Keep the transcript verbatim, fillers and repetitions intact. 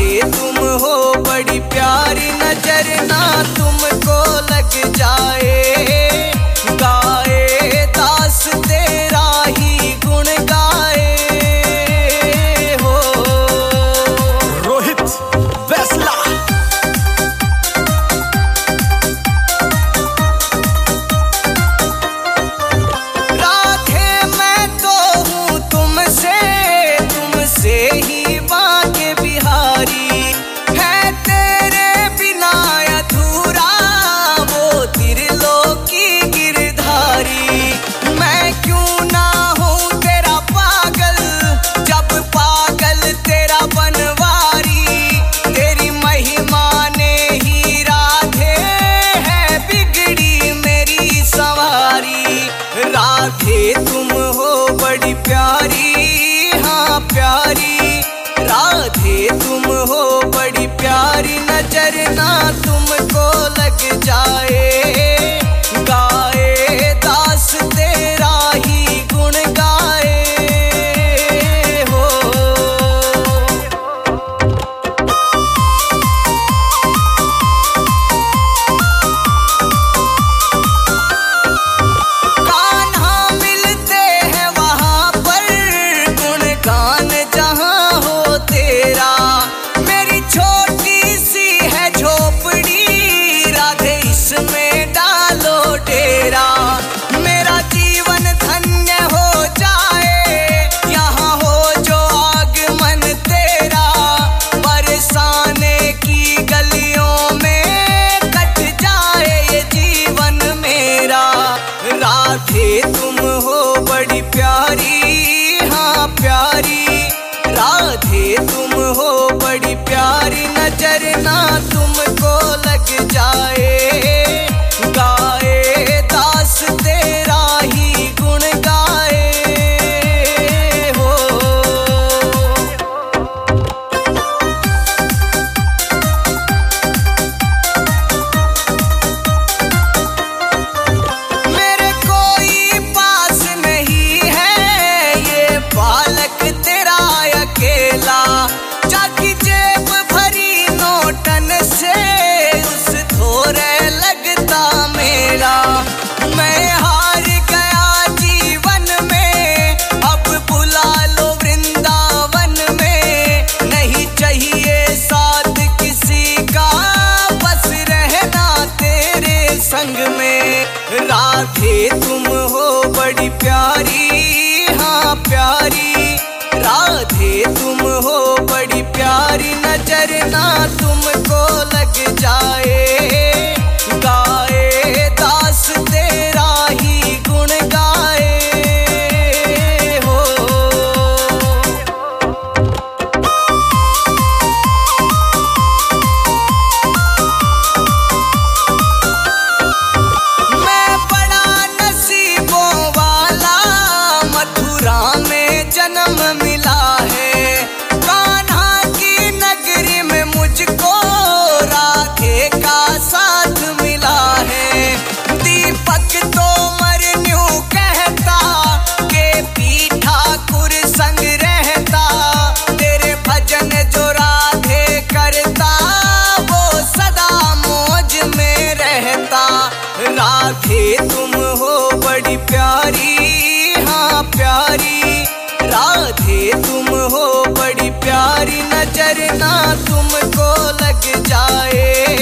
राधे तुम हो बड़ी प्यारी, नजर ना तुमको लग जाए। गाए दास तेरा ही गुण गाए हो। रोहित वैसला। राधे मैं तो हूँ तुमसे, तुमसे ही बाके बिहारी। है तेरे बिना अधूरा वो त्रिलोकी गिरधारी। मैं क्यों ना हूँ तेरा पागल, जब पागल तेरा बनवारी। तेरी महिमा ने ही राधे है बिगड़ी मेरी सवारी। राधे तुम हो बड़ी प्यारी, हाँ प्यारी। राधे तुम हो बड़ी प्यारी, नजर ना तुमको लग जाए। गाए दास तेरा ही गुण गाए हो। कान्हा मिलते हैं वहाँ पर, गुणगान जहाँ हो तेरा। मेरी छोटी सी है झोपड़ी, राधे इसमें डालो डेरा। मेरा जीवन धन्य हो जाए, यहाँ हो जो आगमन तेरा। बरसाने की गलियों में कट जाए ये जीवन मेरा। राधे तुम हो बड़ी प्यारी, हाँ प्यारी। राधे तुम हो बड़ी प्यारी, नजर ना तुमको लग जाए। गाए दास तेरा ही गुण गाए हो। मेरे कोई पास नहीं है ये बालक तेरा अकेला। जाकी जेब भरी नोटन से उस थोड़े लगता मेरा। मैं हार गया जीवन में, अब बुला लो वृंदावन में। नहीं चाहिए साथ किसी का, बस रहना तेरे संग में। राधे तुम हो बड़ी प्यारी, हाँ प्यारी। राधे तुम हो बड़ी प्यारी, नजर ना तुमको लग जाए। गाए दास तेरा ही गुण गाए हो। मैं बड़ा नसीबों वाला, मथुरा में जन्म मिला है। कान्हा की नगरी में मुझको राधे का साथ मिला है। दीपक तोमर न्यू कहता के पी ठाकुर संग रहता। तेरे भजन जो राधे करता वो सदा मौज में रहता। राधे तुम हो बड़ी प्यारी, हाँ प्यारी। राधे तुम हो बड़ी प्यारी, नजर ना तुमको लग जाए।